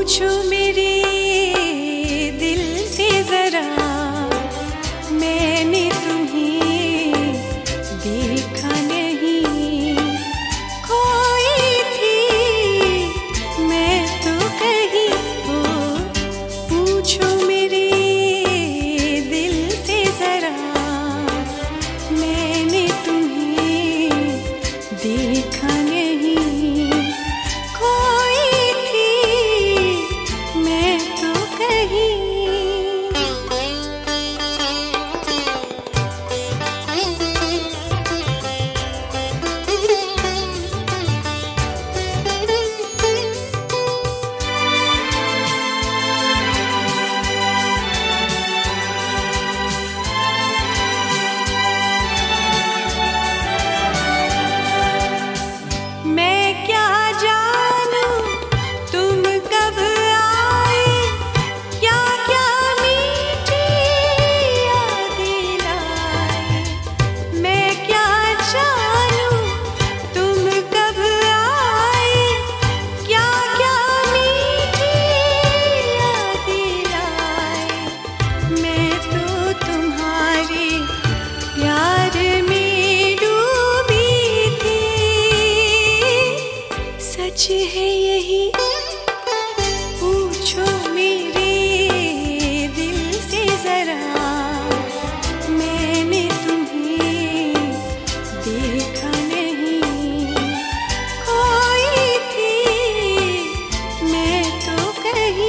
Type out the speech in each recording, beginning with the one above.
पूछो मेरे दिल से जरा, मैंने तुम्हें देखा नहीं। खोई थी मैं तो कहीं हो, पूछो मेरे दिल से जरा, मैंने तुम्हें देखा नहीं। सच है यही, पूछो मेरे दिल से जरा, मैंने तुम्हें देखा नहीं। खोई थी मैं तो कहीं।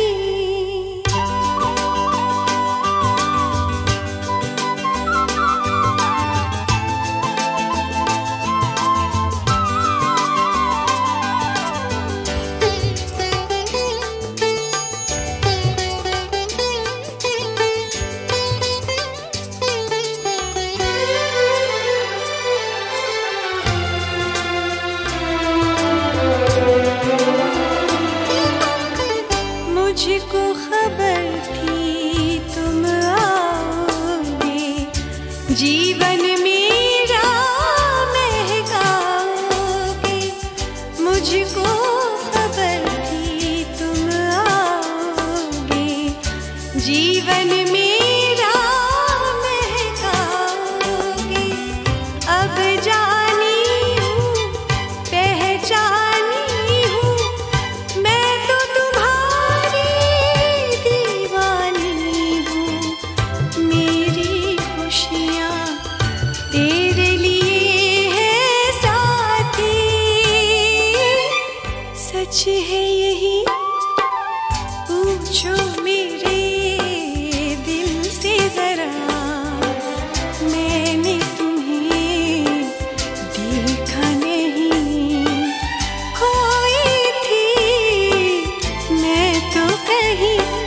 मुझको खबर थी तुम आओगे, जीवन मेरा महकाओगे। मुझको खबर थी तुम आओगे, जीवन मेरा महकाओगे। अब जानी हूँ पहचानी हूँ, मैं तो तुम्हारी दीवानी हूँ। मेरी खुशियाँ तेरे लिए है साथी, सच है यही, पूछो मेरे दिल से जरा, मैंने तुम्हें देखा नहीं। खोई थी मैं तो कहीं